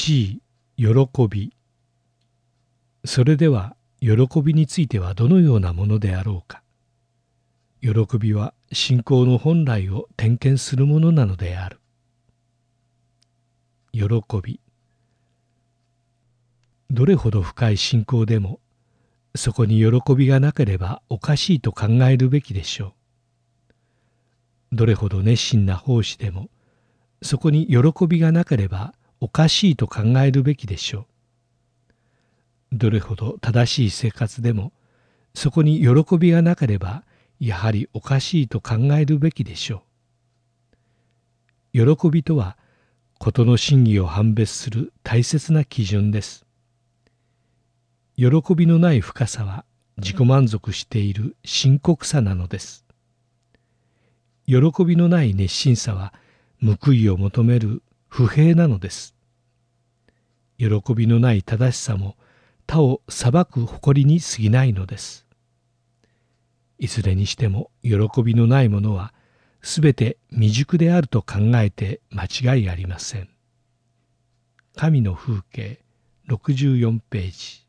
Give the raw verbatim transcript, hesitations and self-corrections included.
いちい、喜び。それでは喜びについてはどのようなものであろうか。喜びは信仰の本来を点検するものなのである。喜び。どれほど深い信仰でも、そこに喜びがなければおかしいと考えるべきでしょう。どれほど熱心な奉仕でも、そこに喜びがなければおかしいと考えるべきでしょう。どれほど正しい生活でも、そこに喜びがなければやはりおかしいと考えるべきでしょう。喜びとは、事の真偽を判別する大切な基準です。喜びのない深さは自己満足している深刻さなのです。喜びのない熱心さは報いを求める不平なのです。喜びのない正しさも他を裁く誇りに過ぎないのです。いずれにしても喜びのないものはすべて未熟であると考えて間違いありません。神の風景ろくじゅうよんページ。